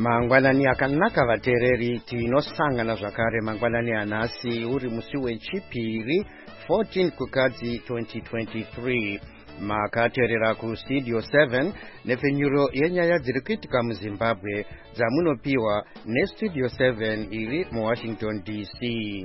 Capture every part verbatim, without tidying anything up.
Mangwanani akanaka vatereri tinosangana zvakare mangwanani anhasi uri musi wechipiri fourteen kukadzi twenty twenty-three. Makateerera kustudio seven nepfenyuro yenyaya dziri kuitika muZimbabwe dzamunopiwa nestudio seven iri muWashington D C.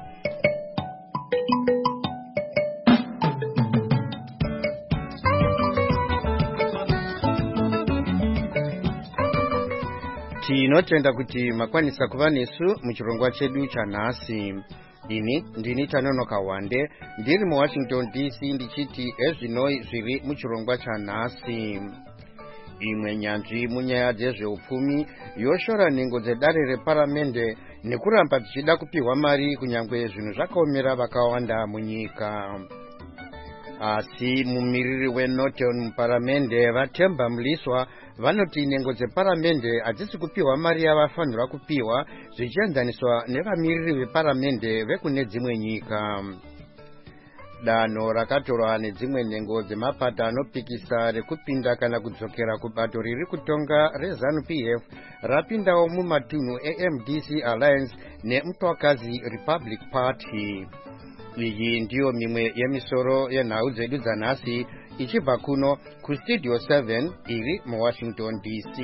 Tinotenda kuti makwanisa kuva nesu muchirongwa chedu chanhasi. Ini ndini Tanonoka Wande ndiri muWashington D C ndichiti ezvinoi zviri muchirongwa chanhasi. Imwe nyanzvi munyaya dzezveupfumi yoshora nhengo dzedare reparamende nekuramba dzichida kupiwa mari kunyangwe zvinhu zvakaomera vakawanda munyika. Asi mumiriri weNorton muparamende vaTemba Mliswa vanoti nhengo dzeparamende hadzisi kupiwa mari yavafanirwa kupiwa zvichienzaniswa nevamiriri veparamende vekune dzimwe nyika. Danho rakatorwa nedzimwe nhengo dzemapato anopikisa rekupinda kana kudzokera kubato riri kutonga reZANU P F rapindawo mumatunhu eM D C Alliance neMtwakazi Republic Party. Iyi ndiyo mimwe yemisoro yenhau dzedu dzanhasi ichibva kuno kustudio seven iri muWashington D C.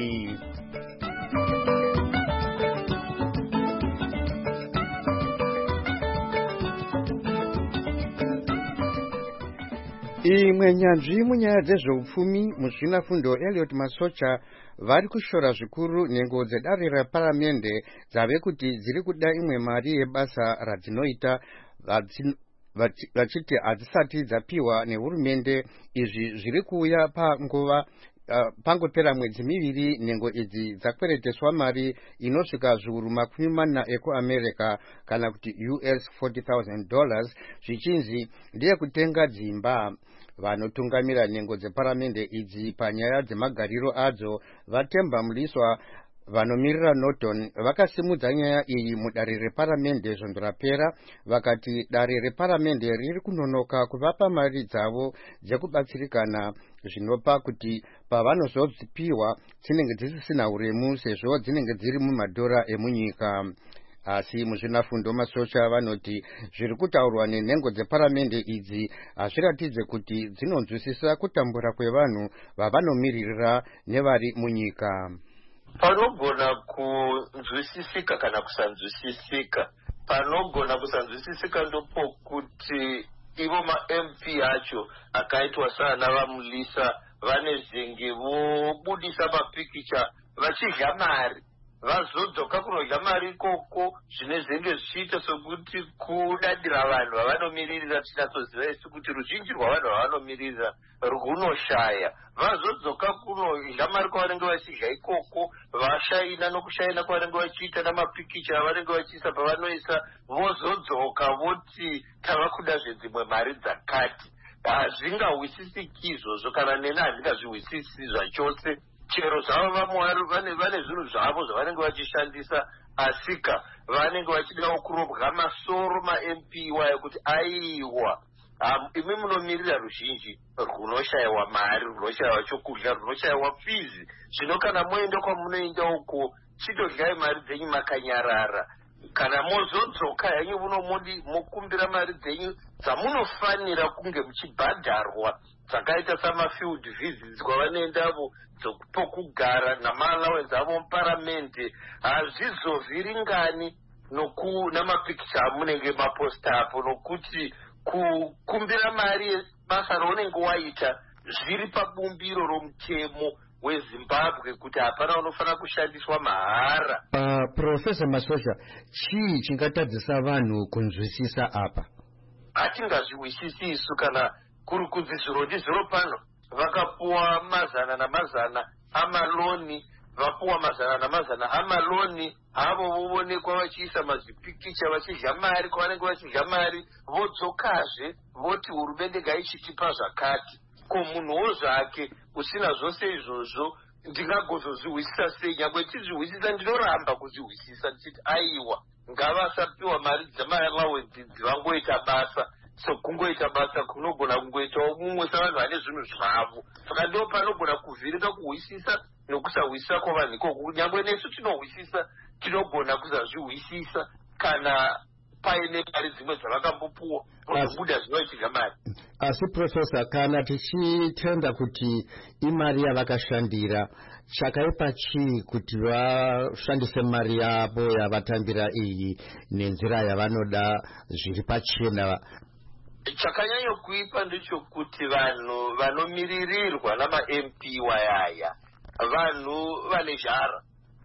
Imwe nyanzvi munyaya dzezveupfumi muzvinafundo Elliot Masocha vari kushora zvikuru nhengo dzedare reparamende dzave kuti dziri kuda imwe mari yebasa radzinoita vachiti hadzisati dzapiwa nehurumende. Izvi zviri kuuya panguva uh, pangopera mwedzi miviri nhengo idzi dzakwereteswa mari inosvika zviuru makumi mana ekuAmerica kana kuti U S forty thousand dollars zvichinzi ndiye kutenga dzimba. Vanotungamira nhengo dzeparamende idzi panyaya dzemagariro adzo vaTemba Mliswa vanomirira Norton vakasimudza nyaya iyi mudare reparamende zvondo rapera, vakati dare reparamende riri kunonoka kuvapa mari dzavo dzekubatsirikana, zvinopa kuti pavanozodzipiwa dzinenge dzisisina uremu sezvo dzinenge dziri mumadhora emunyika. Asi muzvinafundo Masocha vanoti zviri kutaurwa nenhengo dzeparamende idzi hazviratidze kuti dzinonzwisisa kutambura kwevanhu vavanomiririra nevari munyika. Panogona kunzwisisika kana kusanzwisisika. Panogona kusanzwisisika ndopokuti ivo ma-M P acho akaitwa sana vaMulisa vane zvinge vobudisa mapikicha vachidya mari, vazodzoka kunodya mari ikoko zvine zvinge zvichiita sokuti kudadira vanhu vavanomiririra. Tinatsoziva isu kuti ruzhinji rwavanhu vavanomiririra runoshaya, vazodzoka kunodya mari kwavanenge vachidya ikoko, vashaina nokushaina kwavanenge vachiita namapikicha avanenge vachiisa pavanoisa, vozodzoka voti tava kuda zvedzimwe mari dzakati. Hazvingahwisisiki izvozvo, kana neni handingazvihwisisi zvachose. Chero zvavo vamwari vane vane zvinhu zvavo zvavanenge vachishandisa, asika vanenge vachidawo kurobwa masoro ma-M P wayo kuti aiwa um, imi munomirira ruzhinji runoshayiwa mari, runoshayiwa chokudya, runoshayiwa fizi. Zvino kana moenda kwamunoenda uko chitodyai mari dzenyu makanyarara. Kana mozodzoka henyu muno modi mokumbira mari dzenyu dzamunofanira kunge muchibhadharwa, dzakaita samafield visits kwavanoendavo, dzokupokugara namaalawens avo muparamende. Hazvizovhiringani namapikicha amunenge mapostapo, nokuti kukumbira mari basa raunenge waita zviri pabumbiro romutemo weZimbabwe kuti hapana unofanira kushandiswa mahara. Uh, Professor Masocha, chii chingatadzisa vanhu kunzwisisa apa? Hatingazvihwisisi isu kana kuri kunzi zviro ndizviro pano. Vakapuwa mazana namazana amaloni, vapuwa mazana namazana amaloni, avo voonekwa vachiisa mazvipikicha vachidya mari kwavanenge vachidya mari, vodzokazve voti hurumende ngaichitipa zvakati. Ko munhuwo zvake usina zvose izvozvo ndingagozozvihwisisa sei? Nyangwe tichizvihwisisa ndinoramba kuzvihwisisa ndichiti aiwa ngavasapiwa mari dzemaalawens vangoita basa. so kungoita basa kunogona kungoitawo mumwe savanhu vane zvinhu zvavo. Saka ndo panogona kuvhirika kuhwisisa nokusahwisisa kwavanhu ikoko. Kunyangwe nesu tinohwisisa, tinogona kusazvihwisisa kana paine mari dzimwe dzavakambopuwa kuzobuda zvinoitika mari. Asi Professor, kana tichitenda kuti imari yavakashandira, chakaipa chii kuti vashandise mari yavo yavatambira iyi nenzira yavanoda zviri pachena? Chakanyanya kuipa ndechokuti vanhu vanomiririrwa nama-M P wayaya vanhu vane zhara.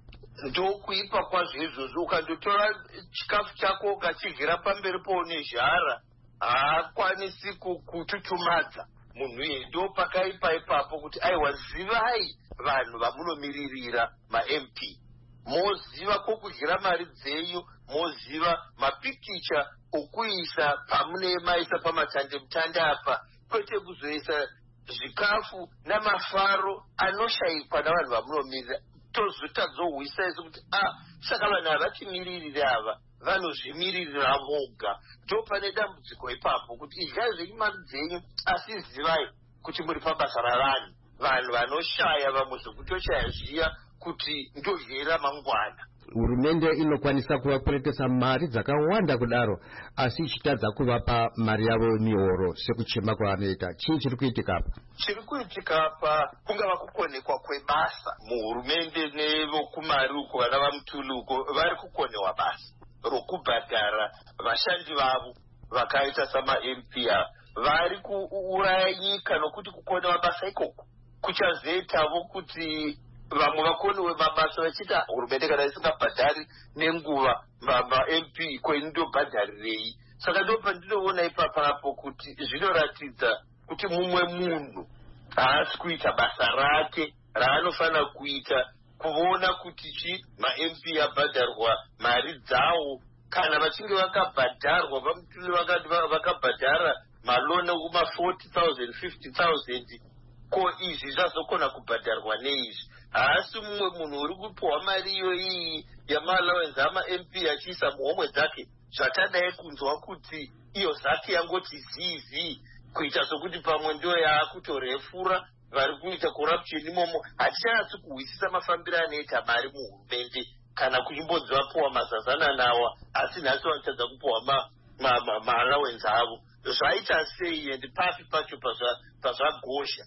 Ndokuipa kwazvo izvozvo. Ukandotora chikafu chako ukachigira pamberi paune zhara, haakwanisi kututumadza munhu iye. Ndo pakaipa ipapo kuti aiwa, zivai vanhu vamunomiririra ma-M P, moziva kokudyira mari dzenyu, moziva mapikicha okuisa pamunemaisa pamatande mutande apa, kwete kuzoisa zvikafu namafaro anoshayikwa navanhu vamunomirira. Tozotadzohwisa isu kuti ah, saka vanhu havatimiriri ava vanozvimiririra voga. Ndo pane dambudziko ipapo kuti idyai zvenyu mari dzenyu, asi zivai kuti muri pabasa ravanhu, vanhu vanoshaya, vamwe zvokutoshaya zviya kuti ndodyera mangwana. Hurumende inokwanisa kuvakweretesa mari dzakawanda kudaro, asi ichitadza kuvapa mari yavo mihoro sekuchema kwavanoita. Chii chiri kuitika apa? Chiri kuitika apa kungava kukonekwa kwebasa muhurumende nevokumari uko, vana vamutulu uko vari kukonewa basa rokubhadhara vashandi vavo vakaita sama-M P ava. Vari kuuraya nyika nokuti kukonewa basa ikoko kuchazoitavo kuti vamwe vakonewe mabasa vachita hurumende kana isingabhadhari nenguva ma-M P kweni ndobhadharirei. Saka ndo pandinoona ipapapo kuti zvinoratidza kuti mumwe munhu haasi kuita basa rake raanofanira kuita, kuona kuti chi ma-M P abhadharwa mari dzawo. Kana vachinge vakabhadharwa vamutule vakati vakabhadhara malona kuma-forty thousand, fifty thousand, ko izvi zvazokona kubhadharwa neizvi. Haasi mumwe munhu uri kupiwa mari iyo iyi yama-allowance ama-M P achiisa muhomwe dzake, zvatadai kunzwa kuti iyo zake yangoti zizi, kuita sokuti pamwe ndio yaakutorefura vari kuita corruption imomo. Hatichanatsi kuhwisisa mafambiro anoita mari muhurumende kana kuchimbodzapuwa mazazana nawa, asi nhasi vanotadza kupiwa ma-allowance avo. Zvaita sei ende papi pacho pazvagosha?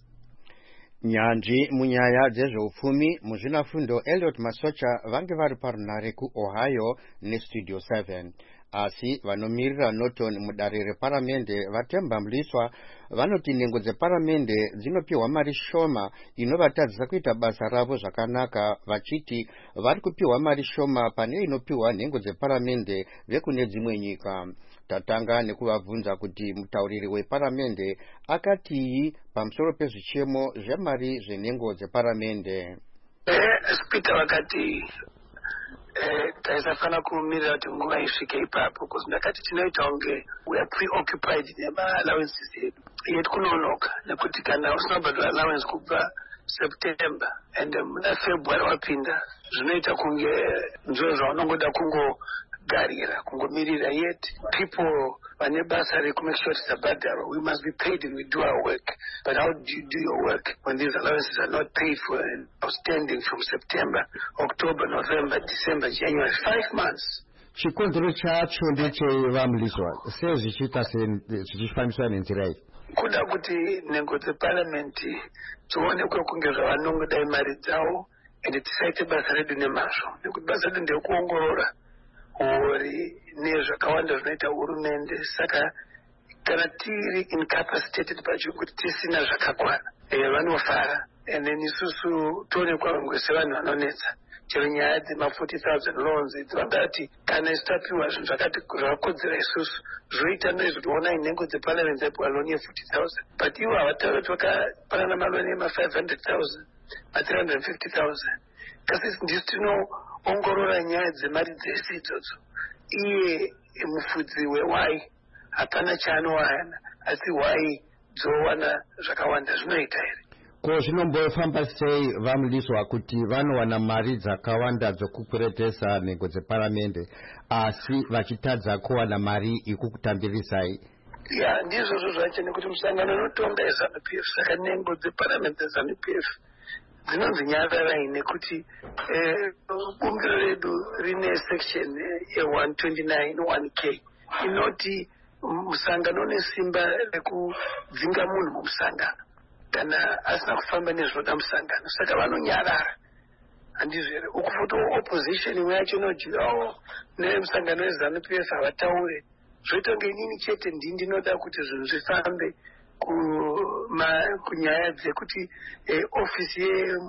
Nyanzvi munyaya dzezveupfumi muzvinafundo Elliot Masocha vange vari parunare kuOhio nestudio seven. Asi vanomirira Norton mudare reparamende vatemba Mliswa vanoti nhengo dzeparamende dzinopiwa mari shoma inovatadzisa kuita basa ravo zvakanaka, vachiti vari kupiwa mari shoma pane inopiwa nhengo dzeparamende vekune dzimwe nyika. Tatanga nekuvabvunza kuti mutauriri weparamende akatii pamusoro pezvichemo zvemari zvenhengo dzeparamende. Eh, Speaker vakati eh taisafana kumirira kuti nguva isvike ipapo, because ndakati tinoita kunge we are preoccupied nema-allowances edu. Yet kunonoka nekuti kana usina bhadhara allowance kubva September and muna February wapinda, zvinoita kunge nzvimbo zvaunongoda kungo garira kungomirira. Yet people vane basa rekumake sure tisabhadharwa, we must be paid and we do our work. But how do you do your work when these allowances are not paid for and outstanding from September, October, November, December, January, five months? Chikonzero chacho ndechevamliswa sei zvichiita zvichifambiswa nenzira iyi? Kuda kuti nhengo dzeparamende dzionekwe kunge zvavanongodai mari dzavo ende tisaite basa redu nemazvo, nekuti basa redu ndekuongorora uri nezvakawanda zvinoita hurumende. Saka kana tiri incapacitated pacho kuti tisina zvakakwana, vanofara ende isusu toonekwa vamwe sevanhu vanonetsa. Chero nyaya dzema-forty thousand loans dzavangati kana isu tapiwa zvinhu zvakati zvakakodzera isusu zvoita ndezvoti onai nhengo dzeparliament dzaipiwa loan ye-forty thousand, but ivo havataura kuti vakapanana maloni ema-five hundred thousand, ma-three hundred fifty thousand. Kasi ndisu tinoongorora nyaya dzemari dzese idzodzo. Iye mufudzi wewai hapana chaanowana, asi wai dzowana zvakawanda zvinoita here? Ko zvinombofamba sei vamliswa kuti vanowana mari dzakawanda dzokukweretesa nhengo dzeparamende asi vachitadza kuwana mari ikukutambirisai? ya ndizvozvo zvacho nekuti musangano unotonga ezanu P F saka nhengo dzeparamendi dzezanu P F dzinonzi nyararai nekuti bungiro redu rine section ye one twenty-nine one K inoti musangano une simba rekudzinga munhu mumusangano kana asina kufamba nezvoda musangano saka vanonyarara handizvo here uku futi opposition imwe yacho inodyiwawo nemusangano wezanu P F havataure zvoita kunge inini chete ndi ndinoda kuti zvinhu zvifambe kunyaya dzekuti ofisi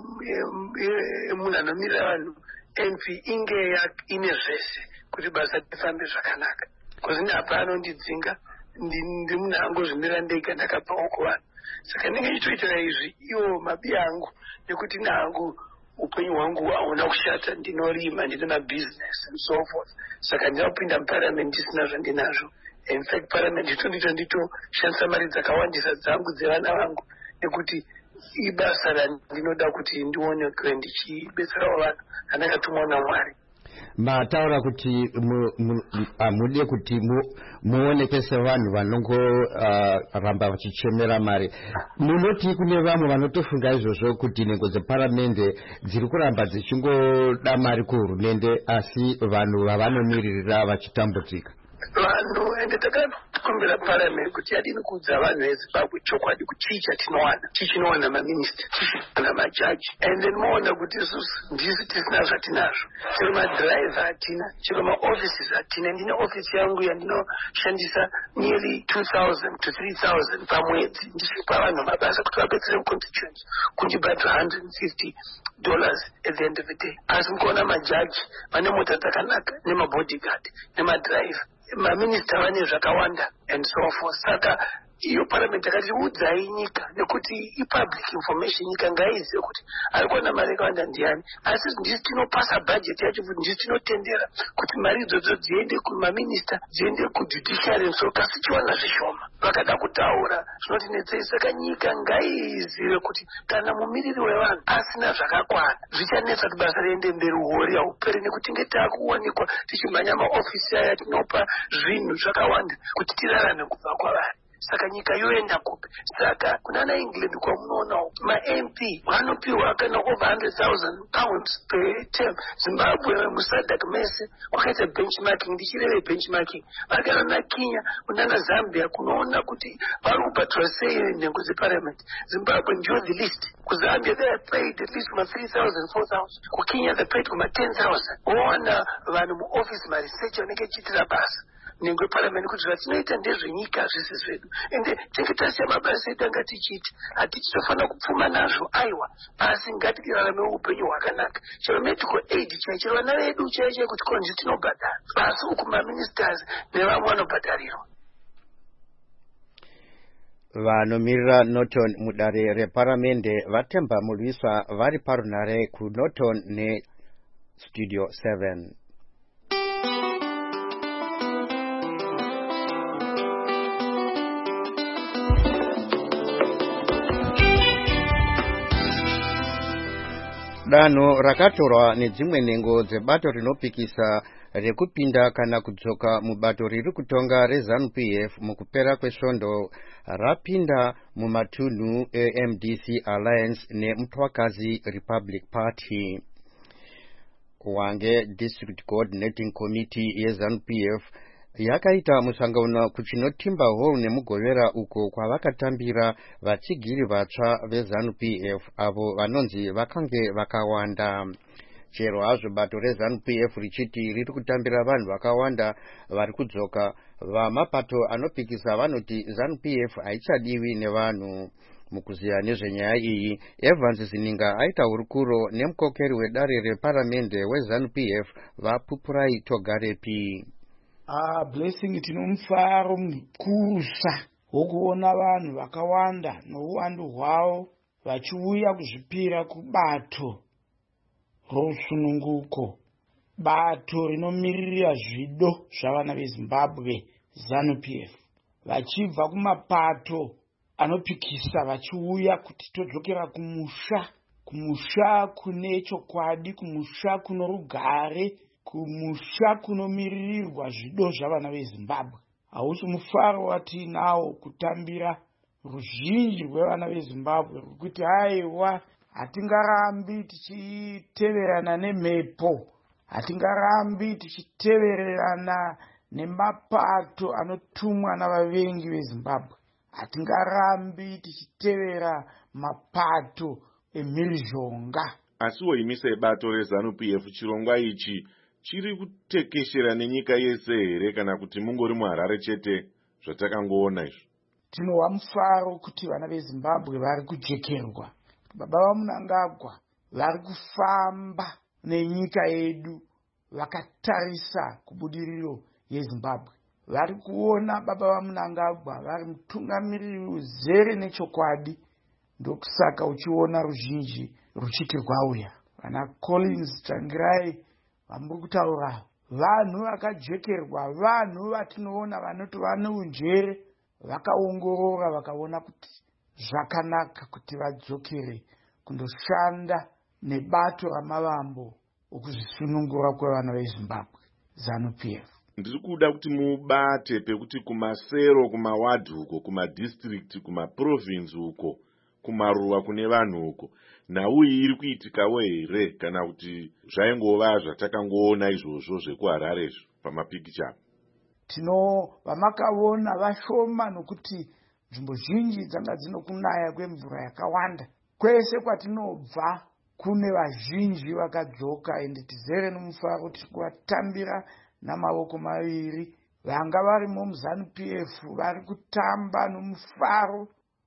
yemunhu anomirira vanhu M P inge ine zvese kuti basa rifambe zvakanaka kozini apa anondidzinga ndi munhu angozvimirira ndega ndakabvawo kuvanhu saka ndinge ndichitoitira izvi iwo mabi angu nekuti nangu upenyu hwangu hauna kushata ndinorima ndine mabhizinesi and so forth saka ndinopinda muparamendi ndisina zvandinazvo in fact paramendi itondito nditoshandisa mari dzakawandisa dzangu dzevana vangu nekuti ibasa randinoda kuti ndionekwe ndichibetserawo vanhu andakatumwa naMwari. mataura kuti mude kuti muoneke sevanhu vanongoramba vachichemera mari. Munoti kune vamwe vanotofunga izvozvo kuti nhengo dzeparamende dziri kuramba dzichingoda mari kuhurumende asi vanhu vavanomiririra vachitambudzika? Vanhu ende takakumbira paramendi kuti adini kuudza vanhu veZimbabwe chokwadi kuti chii chatinowana chii chinowana maminista kana majaji and then moona kuti isusu ndisi tisina zvatinazvo chero madhiraivha hatina chero maoffices hatina. Ndine ofisi yangu yandinoshandisa nearly two thousand to three thousand pamwedzi ndichipa vanhu mabasa kuti vabetsere muconstituency kunjibhadhira one hundred fifty dollars at the end of the day. Asi mukuona majaji vane mota dzakanaka nemabodyguard nemadhiraivha maminista vane zvakawanda and so forth. Saka iyo parliament yakati udzai nyika nekuti ipublic information nyika ngaizive kuti ari kuwana mari yakawanda ndiani asi ndisi tinopasa budget yacho kuti ndisi tinotendera kuti mari idzodzo dziende kumaminista dziende kujudiciary so kasi chiwana zvishoma vakada kutaura zvinotinetsei. Saka nyika ngaizive kuti kana mumiriri wevanhu asina zvakakwana zvichanetsa kuti basa riende mberi uhori hauperi nekuti nge taakuwanikwa tichimhanya maofisi aya tinopa zvinhu zvakawanda kuti tirarame kubva kwavari. Saka nyika yoenda kupi? Saka kunana England kwa munoona ma-M P vanopiwa kana over one hundred thousand pounds per term. Zimbabwe musadak mese kwakaita benchmarking ndichireve benchmarking vakana na Kenya kunana Zambia kunoona kuti vari kupatrwa sei nhengo dzeparliament. Zimbabwe ndio the list. Kuzambia they are paid at least kuma three thousand four thousand. Kukenya they paid kuma ten thousand. Oona vanhu muoffice ma-research vanenge chitira basa nhengo yeparamendi kuti zvatinoita ndezvenyika zvese zvedu ende tinge tasiya mabasa edu anga tichiti hatichitofanira kupfuma nazvo aiwa asi ngatirarame upenyu hwakanaka chero medical aid chaichero vana vedu chaichai kuti konzi tinobhadhara asi uku maministers nevamwe vanobhadharirwa. Vanomirira Norton mudare reparamende vatemba mulwiswa vari parunare kuNorton neStudio seven. Danho rakatorwa nedzimwe nhengo dzebato rinopikisa rekupinda kana kudzoka mubato riri kutonga reZanu P F mukupera kwesvondo rapinda mumatunhu eM D C Alliance neMutwakazi Republic Party. Wange District Coordinating Committee yeZanu P F yakaita musangano kuchinotimba hall nemugovera uko kwavakatambira vachigiri vatsva veZanu P F avo vanonzi vakange vakawanda. Chero hazvo bato reZanu P F richiti riri kutambira vanhu vakawanda vari kudzoka, vamapato anopikisa vanoti ZANU P F haichadiwi nevanhu. Mukuziya nezvenyaya iyi, Evans Zininga aita hurukuro nemukokeri wedare reparamende weZANU P F vaPupurai Togarepi. Ah, blessing tinomufaro mkurusa wokuona vanhu vakawanda nouwandu hwavo vachiuya kuzvipira kubato rosununguko, bato rinomirira zvido zvavana veZimbabwe ZANU P F, vachibva kumapato anopikisa vachiuya kuti todzokera kumusha, kumusha kune chokwadi, kumusha kuno rugare, kumusha kunomiririrwa zvido zvavana veZimbabwe. hausi mufaro watiinawo kutambira ruzhinji rwevana vezimbabwe rwekuti haiwa hatingarambi tichiteverana nemhepo, hatingarambi tichitevererana nemapato anotumwa navavengi vezimbabwe, hatingarambi tichitevera mapato emhirizhonga. Asiwo imi sebato rezanu P F chirongwa ichi chiri kutekeshera nenyika yese here kana kuti mungori muHarare chete zvatakangoona izvo? Tinowa mufaro kuti vana vezimbabwe vari kujekerwa. Baba vaMunangagwa vari kufamba nenyika yedu vakatarisa kubudiriro yeZimbabwe. Vari kuona baba vaMunangagwa vari mutungamiriri uzere nechokwadi, ndokusaka uchiona ruzhinji ruchiti rwauya. Vana Collins Tsvangirai vamuri kutaura vanhu vakajekerwa, vanhu vatinoona vanoti vane unjere, vakaongorora vakaona kuti zvakanaka kuti vadzokere kundoshanda nebato ramavambo okuzvisunungura kwevana veZimbabwe, ZANU P F. Ndiri kuda kuti mubate pekuti kumasero, kumawadhi uko, kumadistrict, kumaprovince uko, kumaruwa kune vanhu uko, nhau iyi iri kuitikawo here kana kuti zvaingova zvatakangoona izvozvo zvekuHarare izvo pamapikicha? Tino vamakaona vashoma nokuti nzvimbo zhinji dzanga dzino kunaya kwemvura yakawanda. Kwese kwatinobva kune vazhinji vakadzoka, ende tizere nomufaro kuti kuvatambira namavoko maviri. Vanga varimo muZANU P F vari kutamba nomufaro.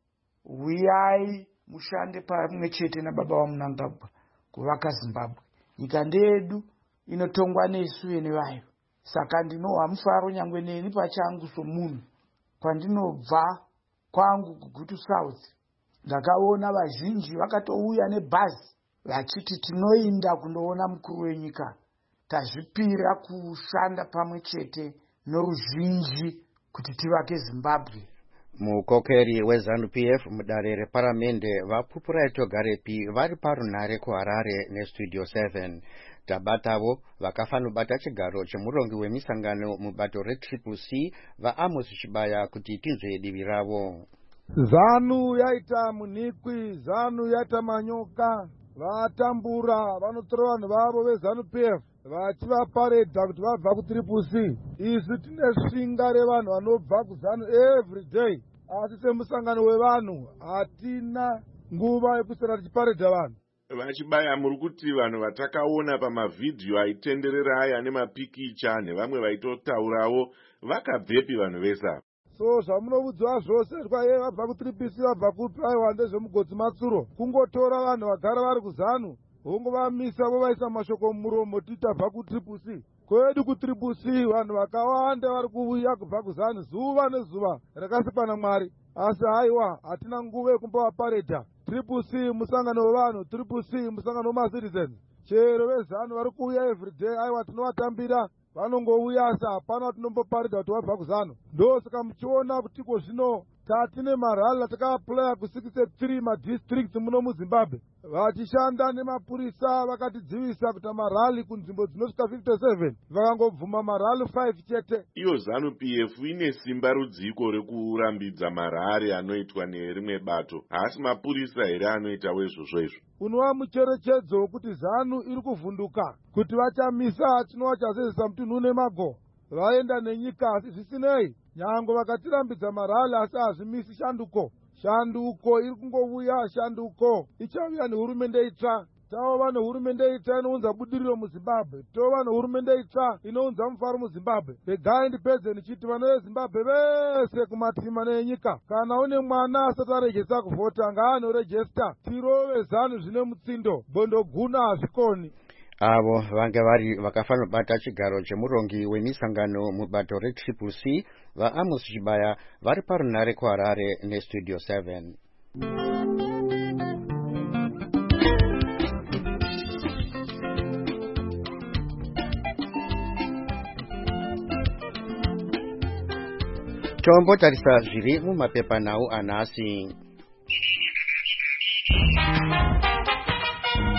Uyai mushande pamwe chete nababa vaMunangagwa kuvaka Zimbabwe. Nyika ndedu inotongwa nesu vene vayo. Saka ndinowa mufaro nyangwe neni pachangu somunhu. Kwandinobva kwangu kuGutu South, ndakaona vazhinji vakatouya nebhazi vachiti tinoinda kundoona mukuru wenyika. Tazvipira kushanda pamwe chete noruzhinji kuti tivake Zimbabwe. Mukokeri weZANU P F mudare reparamende vaPupuraito Garepi vari parunhare kuHarare neStudio seven. Tabatavo vakafanobata chigaro chemurongi wemisangano mubato reTriple C vaAmos Chibaya kuti tinzwe divi ravo. ZANU yaita munikwi, ZANU yaita manyoka, vatambura vanotora vanhu vavo veZANU P F vachivaparedza kuti vabva kuTriple C. Isu tine svinga revanhu vanobva kuZANU every day, asi semusangano wevanhu hatina nguva yekusara tichiparedza vanhu. Vachibaya, muri kuti vanhu vatakaona pamavhidhiyo aitenderera aya nemapikicha nevamwe vaitotaurawo vakabvepi vanhu vesa? So zvamunovudzwa zvose kwaye vabva kuTriple C vabva kupi aiwa ndezvemugodzi Matsuro, kungotora vanhu vagara vari kuZANU wongovamisa vovaisa mashoko mumuromo titi tabva kuTriple C. Kwedu kuTriple C vanhu vakawanda vari kuuya kubva kuZANU zuva nezuva rakasikwa naMwari, asi haiwa hatina nguva yekumbovaparedha. Triple C musangano wevanhu, Triple C musangano wemacitizens. Chero veZANU vari kuuya everyday, aiwa tinovatambira, vanongouya asi hapana tinomboparedha kuti vabva kuZANU. Ndosaka muchiona kuti ko zvino tatine marali atakaaplaya ku-sixty-three madistricts muno muZimbabwe, vachishanda nemapurisa vakatidzivisa kuti marali kunzvimbo dzinosvika fifty-seven vakangobvuma marali five chete. Iyo ZANU P F ine simba rudziko rekurambidza marari anoitwa nerimwe bato, asi mapurisa here anoitawo izvozvo izvo. Unova mucherechedzo wekuti ZANU iri kuvhunduka kuti vachamisa chinova chazezesa mutunhu nemago vaenda nenyika, asi zvisinei nyango vakatirambidza marali asi hazvimisi shanduko. Shanduko iri kungouya, shanduko ichauya nehurumende itsva. Tova nehurumende itsva inounza budiriro muZimbabwe, tova nehurumende itsva inounza mufaro muZimbabwe. Regai ndipedze ndichiti vana veZimbabwe vese kumatima nenyika, kana une mwana asati arejesta kuvhota ngaanorejesta. Tirove ZANU zvine mutsindo, bondoguna hazvikoni. Avo vange vari vakafanobata chigaro chemurongi wemisangano mubato reTriple C vaAmos Chibaya vari parunhare kuHarare neStudio seven. Tombotarisa zviri mumapepanhau anhasi.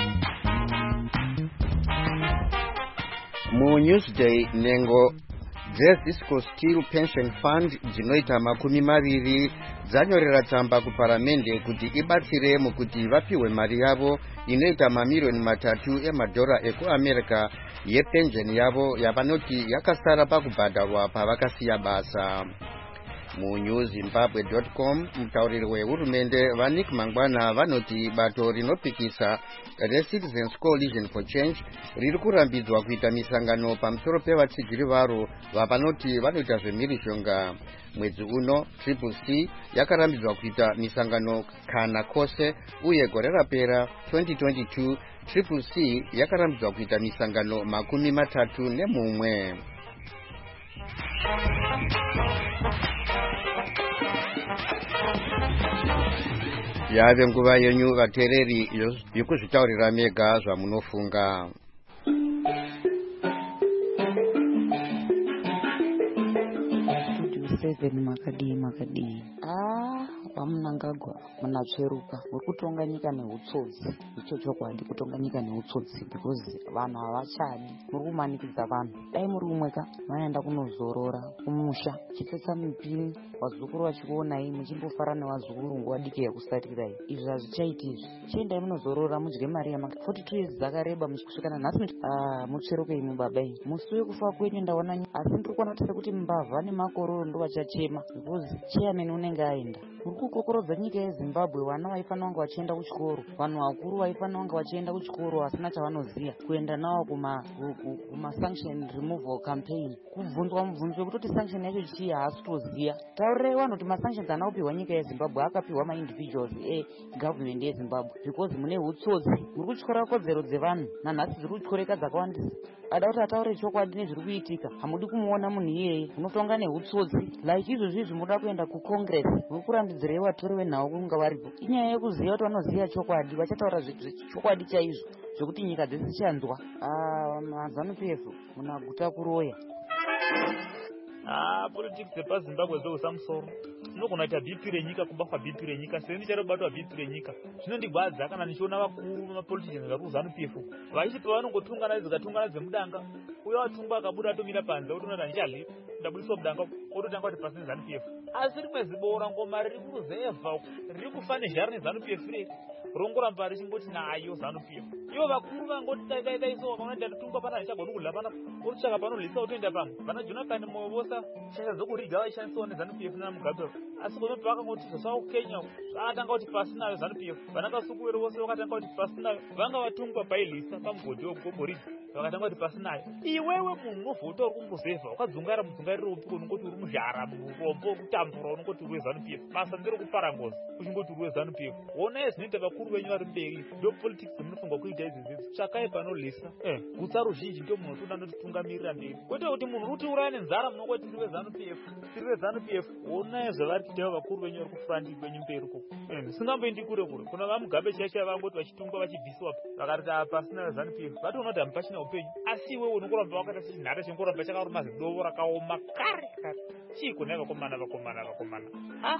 Mu Newsday Nengo dzeZisco Steel Pension Fund dzinoita makumi maviri dzanyorera tsamba kuparamende kuti ibatsire mukuti vapiwe mari yavo inoita mamiliyoni matatu emadhora ekuamerica yepensheni yavo yavanoti yakasara pakubhadharwa pavakasiya basa. Mu Zimbabwe dot com mutauriri wehurumende vaNick Mangwana vanoti bato rinopikisa reCitizens Coalition for Change riri kurambidzwa kuita misangano pamusoro pevatsigiri varo vavanoti vanoita zvemhirishonga. Mwedzi uno Triple C yakarambidzwa kuita misangano kana kose, uye gore rapera twenty twenty-two Triple C yakarambidzwa kuita misangano makumi matatu nemumwe. Yave nguva yenyu vateereri yokuzvitaurira mega zvamunofunga. seven makadii makadii ah vamunangagwa munatsveruka muri kutonga nyika neutsotsi. Icho chokwadi, kutonga nyika neutsotsi because vanhu havachadi, muri kumanikidza vanhu. Dai muri kumweka vanoenda kunozorora kumusha, chitsotsa mipini, vazukuru vachikuonai muchimbofara nevazukuru nguva diki yakusarirai. Izvi hazvichaiti izvi, chiendai munozorora mudye mari yamaka forty two years dzakareba muchikusvikana nhasi. ah mutsveruke imi babai, musi wekufa kwenyu ndaona, asi ndiri kuona kuti sekuti mbavha nemakororo ndo vachachema because chairman unenge aenda. Muri kukokorodza nyika yeZimbabwe. Vana vaifanira kunge vachienda kuchikoro, vanhu vakuru vaifanira kunge vachienda kuchikoro vasina chavanoziva, kuenda navo kuma kuma sanction removal campaign, kubvunzwa mubvunzo wekutoti sanction yacho chii haasi kutoziva. Taurirai vanhu kuti masanctions ana kupiwa nyika yeZimbabwe akapiwa maindividuals egovernment yeZimbabwe because mune hutsotsi, muri kutyora kodzero dzevanhu. Nanhasi dziri kutyoreka dzakawandisa. Ada kuti ataure chokwadi nezviri kuitika, hamudi kumuona munhu iyeye, munotonga nehutsotsi. Like izvozvi izvi muda kuenda kucongress, muri kurambidzirei vatori venhau kunga varipo. Inyaya yekuziva kuti vanoziva chokwadi, vachataura chokwadi chaizvo zvokuti nyika dzese dzichanzwa. mazanu P F munaguta kuroya. Ah, politics dzepaZimbabwe dzousamusoro. Tinogona kuita B P renyika, kubafa B P renyika, seni ndicharobatwa B P renyika. Zvinondigwadza kana ndichiona vakuru vemapoliticians vari kuzanu P F vachipa vanongotungana dzikatungana dzemudanga, uye watunga akabuda atomira panze otoona kuti handichadli ndabudiswa mudanga ototanga kuti pasina zanu P F. Asi rimwe zibora ngoma riri kuzevha riri kufa nezhari nezanu P F re rongoramba richingoti nayo zanu P F. Ivo vakuru vangoti dai dai dai so vakaona ndatunga pana ndichagona kudla pana ototsvaka panolisa otoenda pamwe. Vana Jonathan Movosa shasha dzokuriga vaishandisiwa nezanu P F nana Mugabe, asi kune pavakangoti zvasva kuKenya vakatanga kuti pasi nayo zanu P F. Vana Kasukuwere vose vakatanga kuti pasi nayo, vanga vatungwa pailisa pamugodhi wegomboridi vakatanga kuti pasi nayo. Iwewe munhu unovhota uri kumbozevha wakadzungara mudzungariro upi unongoti uri muzhara murombo kutambura unongoti uri wezanu P F. Basa ndiro kupara ngozi uchingoti uri wezanu P F. Onai zvinoita vakuru venyu vari mberi, ndo politics munofunga kuita idzidzidzi. Tsvakai panolisa eh gutsa ruzhinji ndo munhu otoda notitungamirira mberi, kwete kuti munhu uti uraya nenzara munongoti tiri wezanu P F, tiri wezanu P F. Onai zvavari kuita vakuru venyu vari kufrandi kwenyu mberi uko. Ndisingamboendi kure kure, kuna vaMugabe chaicha vangoti vachitungwa vachibviswa vakati pasina wezanu P F. Vatoona kuti hamupachina upenyu, asi iwewe unongoramba wakaita sechinhare chingoramba chakaruma zidovo rakaoma kare kare. Chii kuna vakomana vakomana vakomana ah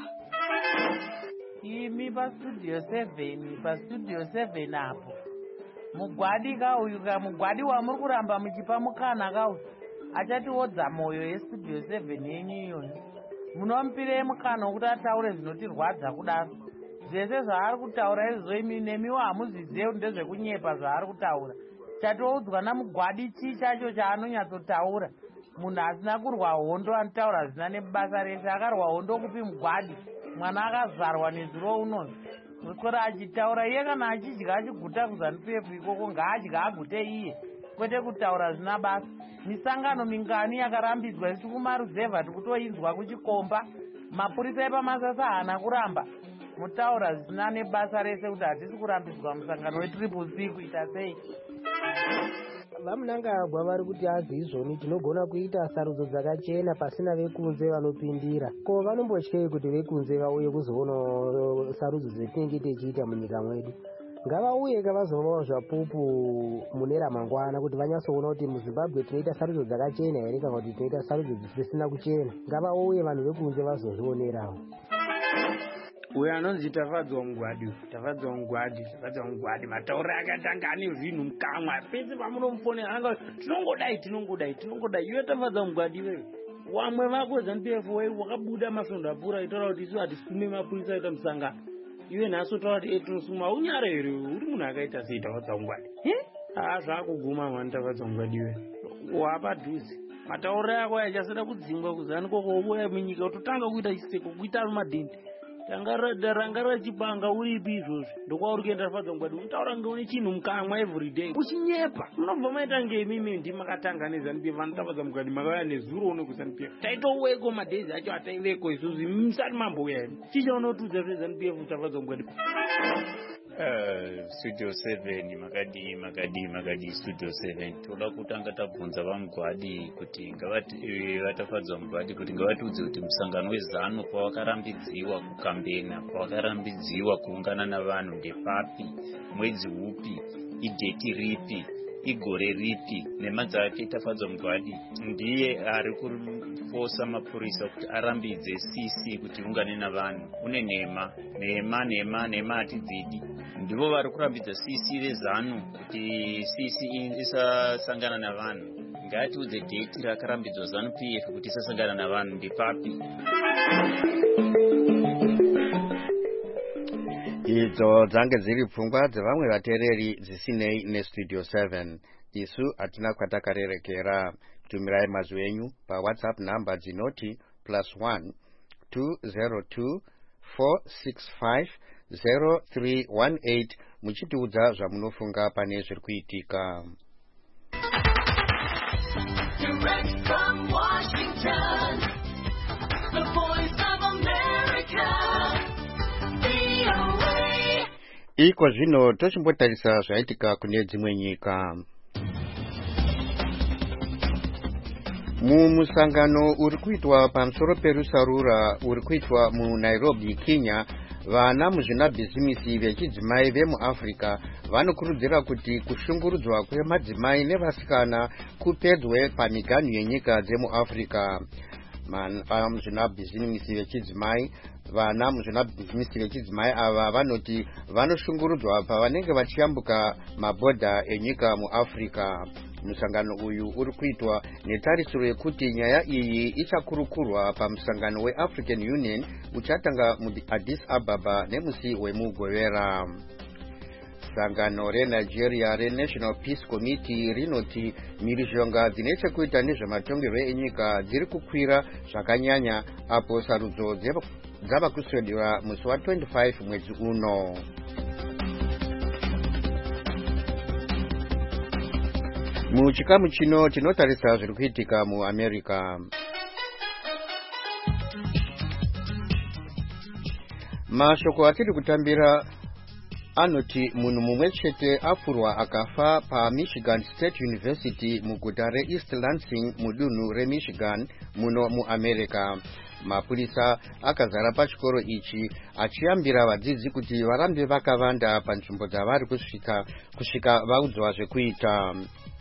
imi pastudio seven pastudio seven apo mugwadi kauyu ka mugwadi wamuri kuramba muchipa mukana kauyu achatiodza mwoyo yestudio seven yenyu iyoyo. Munomupirei mukana wekuti ataure zvinotirwadza kudaro. Zvese zvaari kutaura izvo imi nemiwo hamuzvizive kuti ndezvekunyepa zvaari kutaura. Chatoudzwa namugwadi chii chacho chaanonyatsotaura. Munhu asina kurwa hondo anotaura zvina nebasa rese. Akarwa hondo kupi mugwadi? Mwana akazvarwa nezuro unozi kuswera achitaura iye. Kana achidya achiguta kuzanu P F ikoko ngaadya agute iye, kwete kutaura zvina basa. Misangano mingani yakarambidzwa isi kumaruzevha tikutoinzwa kuchikomba. Mapurisa epamasasa haana kuramba. Mutaura zvisina nebasa rese kuti hatisi kurambidzwa musangano wetriple C kuita sei. Vamunangagwa vari kuti azi izvoni tinogona kuita sarudzo dzakachena pasina vekunze vanopindira. Ko vanombotyei kuti vekunze vauye kuzoona sarudzo dzetinenge tichiita munyika mwedu? Ngavauye kavazovawo zvapupu mune ramangwana kuti vanyatsoona kuti muZimbabwe tinoita sarudzo dzakachena here kana kuti tinoita sarudzo dzisina kuchena. Ngavauye vanhu vekunze vazozvionerawo. Uyo anonzi Tafadzwa Mugwadi, Tafadzwa Mugwadi, Tafadzwa Mugwadi, mataura akatanga ane zvinhu mukamwa. Pese pamunomufonera anga tinongodai tinongodai tinongodai. Iwe Tafadzwa Mugwadi wewe. wamwe vako ZANU P F wakabuda masvondo apfuura itaura kuti isu hatisume mapurisa aita musangano iwe nhasi utaura kuti etinosuma unyara here uri munhu akaita sei tafadzangwadi haa zvaakuguma mani tafadzangwadi iwe wapadhuze matauriro ako achasada kudzingwa kuzani kokouya munyika kutotanga kuita chiseko kuita madhindi ranga rachipanga uripi izvozvo ndokwauri kuenda tafadzangwadi utaura ngeune chinhu mukamwa everyday uchinyepa munobva maita ngeimimi ndimakatanga neZANU P F vanotafadzangwadi makauya nezuro uno kuZANU P F taitoweko madhezi acho ataiveko isusu musati mambouya imi chichaunotudza zveZANU P F tafadzangwadi Uh, studio seven makadi makadi makadi studio seven toda kutanga tabvunza vamugwadi kuti ngavati vatafadzwa mugwadi kuti ngavatiudze kuti musangano weZANU pawakarambidziwa kukambena pawakarambidziwa kuungana navanhu ndepapi mwedzi upi idheti ripi igore ripi nhema dzake tafadzwa mugwadi ndiye ari kufosa mapurisa kuti arambidze C C kuti ungane navanhu une nhema nhema nhema nhema hatidzidi ndivo vari kurambidza C C veZANU kuti C C isasangana navanhu ngatiudze dheti rakarambidzwa ZANU P F kuti isasangana navanhu ndipapi idzo dzange dziri pfungwa dzevamwe vateereri dzisinei nestudio seven isu hatina kwatakarerekera. Tumirai mazwi enyu pawhatsapp namba dzinoti plus one two zero two four six five zero three one eight muchitiudza zvamunofunga pane zviri kuitika. Direct from Washington, the voice of America, V O A. Iko zvino tochimbotarisa zvaitika kune dzimwe nyika. Mumusangano uri kuitwa pamusoro perusarura uri kuitwa muNairobi, Kenya, vana muzvinabhizimisi vechidzimai vemuAfrica vanokurudzira kuti kushungurudzwa kwemadzimai nevasikana kupedzwe pamiganhu yenyika dzemuAfrica. Muzvinabhizimisi vechidzimai vana muzvinabhizimisi vechidzimai ava vanoti vanoshungurudzwa pavanenge vachiyambuka mabhodha enyika muAfrica. Musangano uyu uri kuitwa netarisiro yekuti nyaya iyi ichakurukurwa pamusangano weAfrican Union uchatanga muAddis Ababa nemusi wemugovera. Sangano reNigeria reNational Peace Committee rinoti mhirizhonga dzine chekuita nezvematongerwo enyika dziri kukwira zvakanyanya apo sarudzo dzava kuswedera musi wa twenty-five mwedzi uno. Muchikamu chino tinotarisa zviri kuitika muAmerica. Mashoko atiri kutambira anoti munhu mumwe chete afurwa akafa paMichigan State University muguta reEast Lansing mudunhu reMichigan muno muAmerica. Mapurisa akazara pachikoro ichi achiyambira vadzidzi kuti varambe vakavanda panzvimbo dzavari kusvika kusvika vaudzwa zvekuita.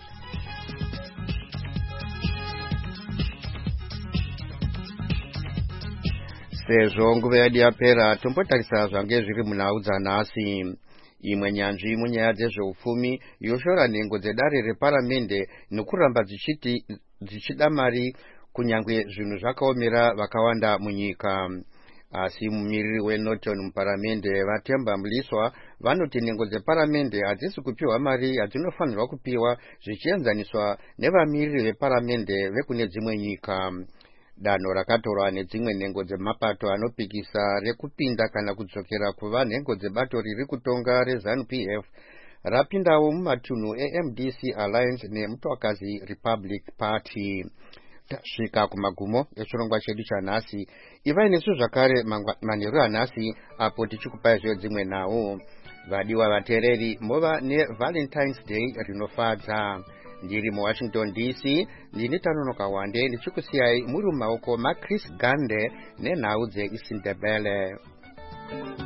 Sezvo nguva yedu yapera tombotarisa zvange zviri munhau dzanhasi. Imwe nyanzvi munyaya dzezveupfumi yoshora nhengo dzedare reparamende nokuramba dzichiti dzichida mari kunyange zvinhu zvakaomera vakawanda munyika. Asi mumiriri weNorton muparamende Vatemba Mliswa vanoti nhengo dzeparamende hadzisi kupiwa mari yadzinofanirwa kupiwa zvichienzaniswa nevamiriri veparamende vekune dzimwe nyika. Danho rakatorwa nedzimwe nhengo dzemapato anopikisa rekupinda kana kudzokera kuva nhengo dzebato riri kutonga reZANU P F rapindawo mumatunhu eM D C Alliance nemutwakazi Republic Party. Tasvika kumagumo echirongwa chedu chanhasi. Ivai nesu zvakare manheru anhasi apo tichikupai zveyo dzimwe nhau. Vadiwa vateereri, mova neValentine's Day rinofadza. Ndiri muWashington D C ndini Tanonoka Wande ndichikusiyai muri mumaoko maChris Gande nenhau dzeIsindebele.